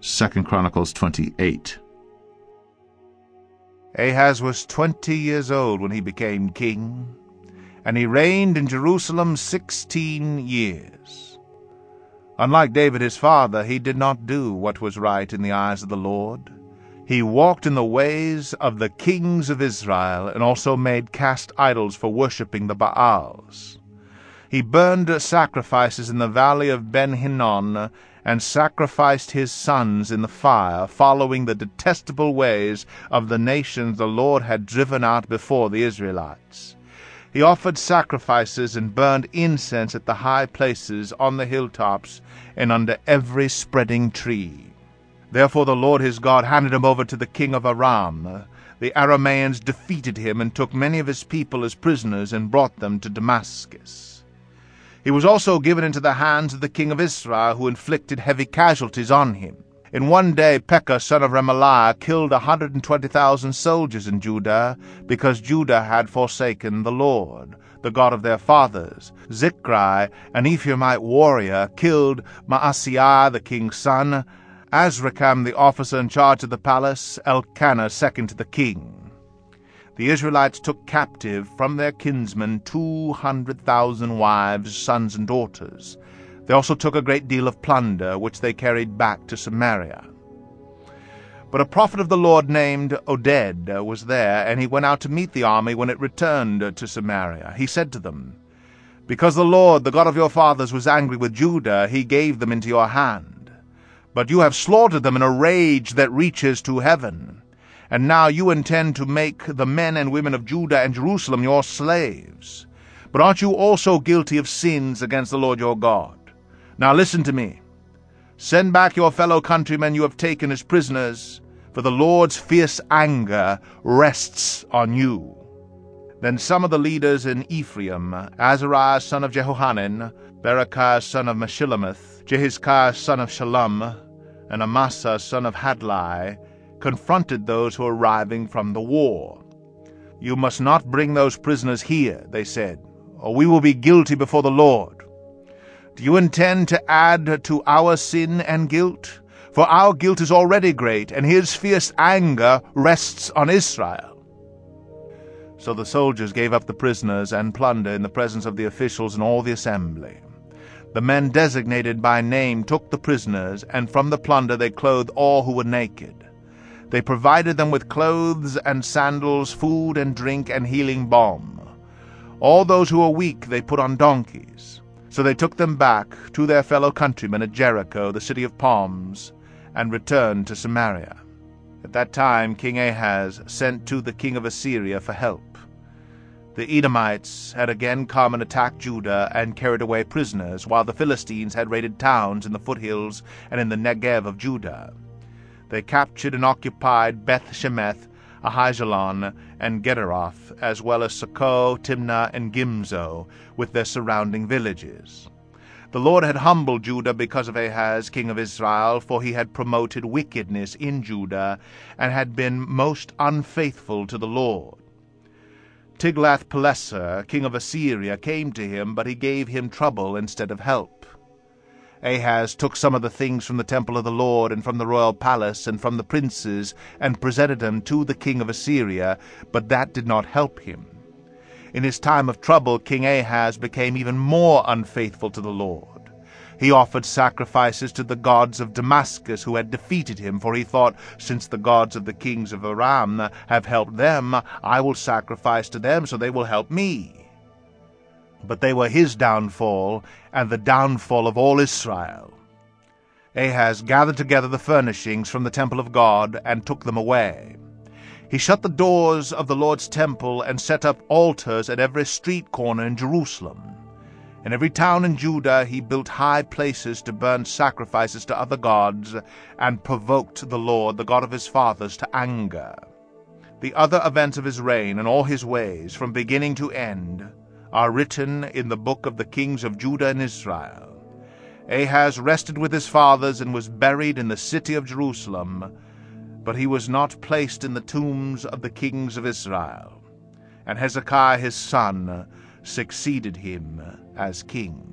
2 Chronicles 28. Ahaz was 20 years old when he became king, and he reigned in Jerusalem 16 years. Unlike David his father, he did not do what was right in the eyes of the Lord. He walked in the ways of the kings of Israel, and also made cast idols for worshipping the Baals. He burned sacrifices in the valley of Ben-Hinnom, and sacrificed his sons in the fire, following the detestable ways of the nations the Lord had driven out before the Israelites. He offered sacrifices and burned incense at the high places, on the hilltops, and under every spreading tree. Therefore the Lord his God handed him over to the king of Aram. The Arameans defeated him, and took many of his people as prisoners, and brought them to Damascus. He was also given into the hands of the king of Israel, who inflicted heavy casualties on him. In one day Pekah son of Remaliah killed 120,000 soldiers in Judah, because Judah had forsaken the Lord, the God of their fathers. Zichri, an Ephraimite warrior, killed Maaseiah the king's son, Azrikam the officer in charge of the palace, Elkanah second to the king. The Israelites took captive from their kinsmen 200,000 wives, sons, and daughters. They also took a great deal of plunder, which they carried back to Samaria. But a prophet of the Lord named Oded was there, and he went out to meet the army when it returned to Samaria. He said to them, "Because the Lord, the God of your fathers, was angry with Judah, he gave them into your hand. But you have slaughtered them in a rage that reaches to heaven. And now you intend to make the men and women of Judah and Jerusalem your slaves. But aren't you also guilty of sins against the Lord your God? Now listen to me. Send back your fellow countrymen you have taken as prisoners, for the Lord's fierce anger rests on you." Then some of the leaders in Ephraim, Azariah son of Jehohanan, Berechiah son of Meshillemith, Jehizkiah son of Shallum, and Amasa son of Hadlai, confronted those who were arriving from the war. "You must not bring those prisoners here," they said, "or we will be guilty before the Lord. Do you intend to add to our sin and guilt? For our guilt is already great, and his fierce anger rests on Israel." So the soldiers gave up the prisoners and plunder in the presence of the officials and all the assembly. The men designated by name took the prisoners, and from the plunder they clothed all who were naked. They provided them with clothes and sandals, food and drink, and healing balm. All those who were weak they put on donkeys. So they took them back to their fellow countrymen at Jericho, the city of palms, and returned to Samaria. At that time King Ahaz sent to the king of Assyria for help. The Edomites had again come and attacked Judah and carried away prisoners, while the Philistines had raided towns in the foothills and in the Negev of Judah. They captured and occupied Beth-Shemeth, Ahijalon, and Gederoth, as well as Socoh, Timnah, and Gimzo, with their surrounding villages. The Lord had humbled Judah because of Ahaz, king of Israel, for he had promoted wickedness in Judah, and had been most unfaithful to the Lord. Tiglath-Pileser, king of Assyria, came to him, but he gave him trouble instead of help. Ahaz took some of the things from the temple of the Lord, and from the royal palace, and from the princes, and presented them to the king of Assyria, but that did not help him. In his time of trouble, King Ahaz became even more unfaithful to the Lord. He offered sacrifices to the gods of Damascus, who had defeated him, for he thought, "Since the gods of the kings of Aram have helped them, I will sacrifice to them, so they will help me." But they were his downfall, and the downfall of all Israel. Ahaz gathered together the furnishings from the temple of God, and took them away. He shut the doors of the Lord's temple, and set up altars at every street corner in Jerusalem. In every town in Judah he built high places to burn sacrifices to other gods, and provoked the Lord, the God of his fathers, to anger. The other events of his reign, and all his ways, from beginning to end, are written in the book of the kings of Judah and Israel. Ahaz rested with his fathers, and was buried in the city of Jerusalem, but he was not placed in the tombs of the kings of Israel. And Hezekiah his son succeeded him as king.